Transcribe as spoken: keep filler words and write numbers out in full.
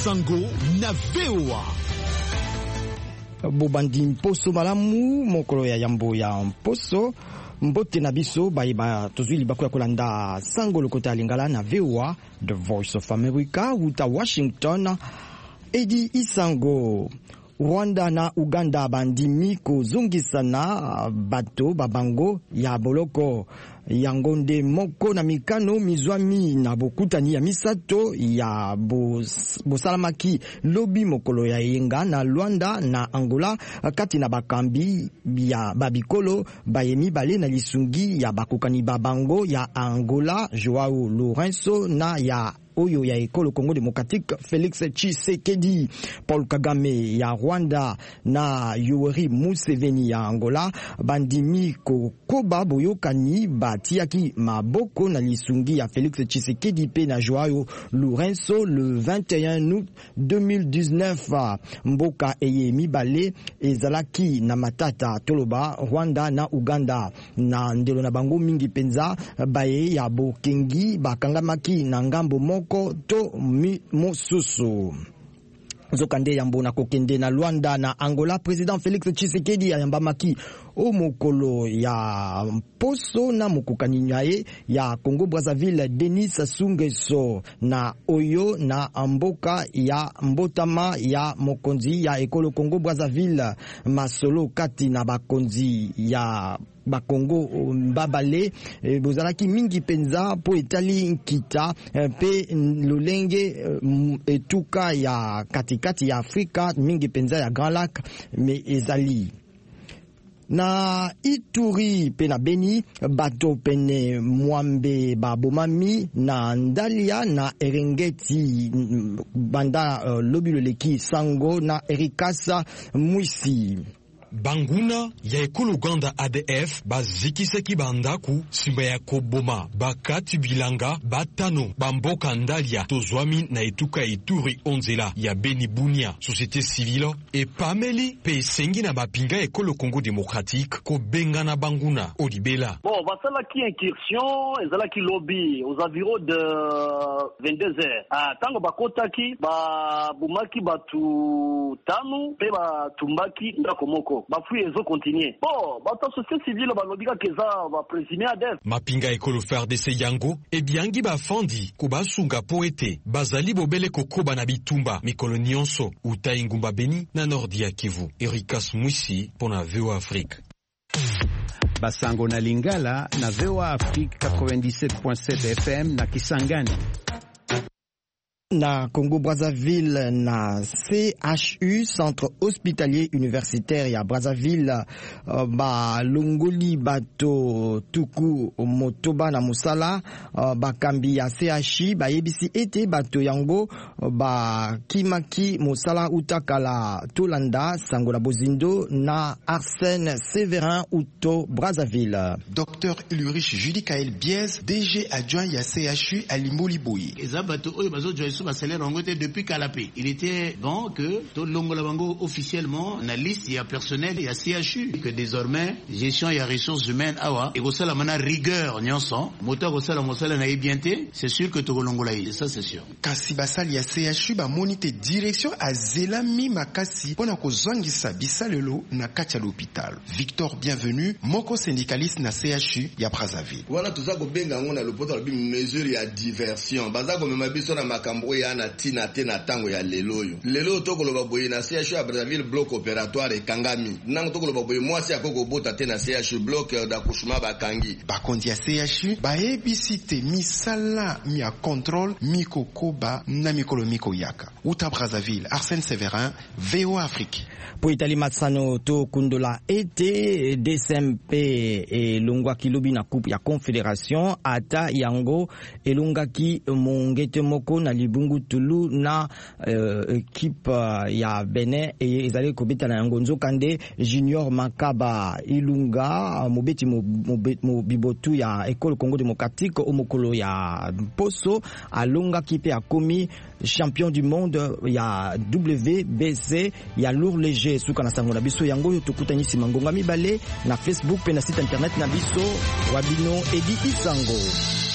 Isango na V O A. Bobandi mposo malamu mokolo ya yambo ya mposo mbote na biso bayeba tozwi libako ya kolanda sango lokota lingala na V O A, The Voice of America, uta Washington. Edi Isango. Rwanda na Uganda bandimi kozungisa na bato babango ya boloko yango nde moko na mikano mizwami na bokutani ya misato ya bosalamaki lobi mokolo ya yenga na Rwanda na Angola kati na bakambi ya babikolo bayemi bale na lisungi ya bakokani babango ya Angola Joao Lourenço na ya oyo ya ekolo Congo Democratique Félix Tshisekedi. Paul Kagame ya Rwanda na Yoweri Museveni ya Angola bandimi kokoba boyokani batiaki maboko na lisungi ya Félix Tshisekedi pe na Joao Lourenço le vingt et un août deux mille dix-neuf. Mboka eye mibale ezalaki na matata toloba Rwanda na Uganda na ndelo na bango mingi penza baye ya bokengi bakangamaki na ngambo moko to mi mosusu. Zokande yambo na kokende na Rwanda na Angola, President Félix Tshisekedi ayambamaki o mokolo ya mposo na mokokani nyae ya Congo Brazzaville Denis Sassou Nguesso na oyo na mboka ya mbotama ya mokonzi ya ekolo Congo Brazzaville masolo kati na bakonzi ya bakongo mbabale e, bozalaki mingi penza po etali nkita e, pe lolenge e, etuka ya katikati ya Afrika mingi penza ya Grand Lac me ezali na Ituri pe na Beni bato pene mwambe babomami na Ndalia na Erengeti banda uh, lobilo leki sango na Erikasa Mwisi. Banguna ya ekolo Uganda A D F bazikiseki bandaku simba ya koboma bakati bilanga batano bamboka Ndalia tozwami na etuka Ituri onzela ya Beni Bunia société civile et pameli pe sengi na bapinga ekolo Congo Démocratique ko benga na Banguna Odibela. Bon, basala ki incursion ezala ki lobby aux environs de vingt-deux heures. Ah, tango bakotaki ba bumaki batu tanu pe batumbaki ndako moko. Bafui ezo continuer. Bon, bata société civile balobika keza ba présumé A D F. Mapinga ekolo F A R D C yango e biangi bafandi ko basunga poete bazali bobele kokoba na bitumba mikolo nyonso uta ingumba Beni na Nordi ya Kivu. Erikas Mwisi pona V O A Afrique. Basango na Lingala na V O A Afrique quatre-vingt-dix-sept point sept F M na Kisangani. Na Congo Brazzaville na C H U Centre Hospitalier Universitaire ya Brazzaville uh, ba longoli bato tuku motoba na musala uh, bakambi ya C H U ba yebisi ete bato yango uh, ba kimaki musala utakala Tolanda Sangola Bozindo na Arsène Séverin Uto Brazzaville. Docteur Ulrich Judicaël Biez, D G adjoint ya C H U à Limoliboyi. Depuis Kalapé, il était bon que tout le monde officiellement na liste il y a personnel il y a C H U que désormais gestion et ressources humaines awa et que ça la mana rigueur nyonso moto ko sala mosala na ebienté c'est sûr que to longola ça c'est sûr. Kasi basali ya C H U ba monite direction à Zelami Makasi pona ko zwangisa bisalelo na kati ya l'hôpital. Victor Bienvenu moko syndicaliste na C H U ya Brazzaville. Wana tuza ko benga ngona l'hôpital bi mesure ya diversion baza ko mema biso na makambo ya na tina tena tango ya leloyo lelo tokoloba boye na C H U ya Brazzaville bloc opératoire Kangami nango tokoloba boye mwasi akoko bota tena C H U bloc d'accouchement bakangi bakondi ya C H U baebisite misala mi a contrôle mikokoba na mikolo miko yaka uta Brazzaville. Arsène Séverin, V O A Afrique. Po itali matsano to kundola ete D C M P e longwaki lobi na coupe ya confédération ata yango elongaki mongete moko na libungu tulu na uh, équipe uh, ya Benin e ezali kobeta na yango nzokande Junior Makaba ilunga mobeti mobibotu ya École Congo Démocratique omokolo ya Poso alonga kipe ya komi champion du monde ya W B C ya lourd léger suka na sango na biso yango yo tukutanyisi mangonga mibale na Facebook pe na site internet na biso wabino Edi Isango.